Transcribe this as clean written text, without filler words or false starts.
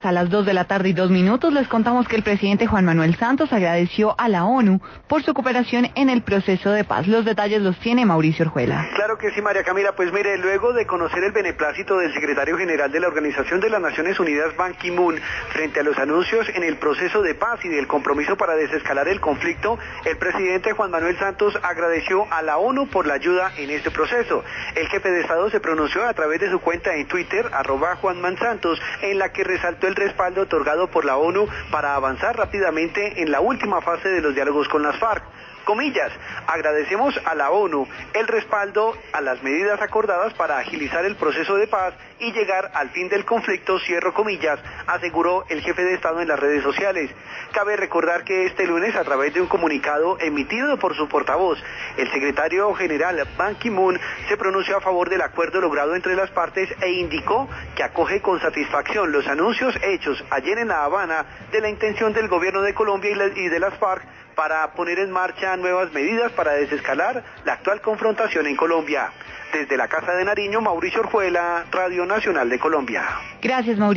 A las 2:02 les contamos que el presidente Juan Manuel Santos agradeció a la ONU por su cooperación en el proceso de paz. Los detalles los tiene Mauricio Orjuela. Claro que sí, María Camila. Pues mire, luego de conocer el beneplácito del secretario general de la Organización de las Naciones Unidas, Ban Ki-moon, frente a los anuncios en el proceso de paz y del compromiso para desescalar el conflicto, el presidente Juan Manuel Santos agradeció a la ONU por la ayuda en este proceso. El jefe de Estado se pronunció a través de su cuenta en Twitter, @JuanManSantos, en la que resaltó el respaldo otorgado por la ONU para avanzar rápidamente en la última fase de los diálogos con las FARC. Comillas, agradecemos a la ONU el respaldo a las medidas acordadas para agilizar el proceso de paz y llegar al fin del conflicto, cierro comillas, aseguró el jefe de Estado en las redes sociales. Cabe recordar que este lunes, a través de un comunicado emitido por su portavoz, el secretario general Ban Ki-moon se pronunció a favor del acuerdo logrado entre las partes e indicó que acoge con satisfacción los anuncios hechos ayer en La Habana de la intención del gobierno de Colombia y de las FARC para poner en marcha nuevas medidas para desescalar la actual confrontación en Colombia. Desde la Casa de Nariño, Mauricio Orjuela, Radio Nacional de Colombia. Gracias, Mauricio.